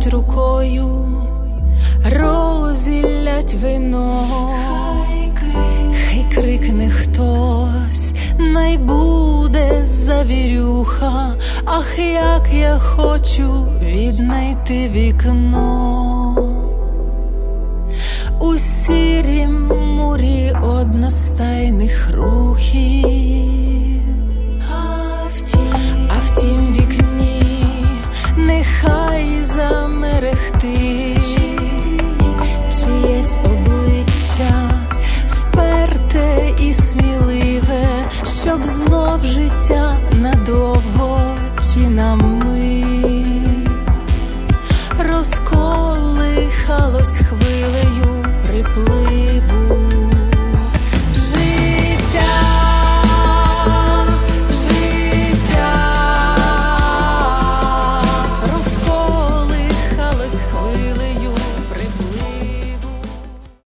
махнуть рукою, розіллять вино. Хай крикне хтось, най буде завірюха. Ах, як я хочу віднайти вікно у сірім мурі одностайних рухів. А в тім вікні нехай замерехтить чиєсь обличчя, вперте і сміливе, щоб знов життя надовго чи на мить розколихалось хвилею, приплив.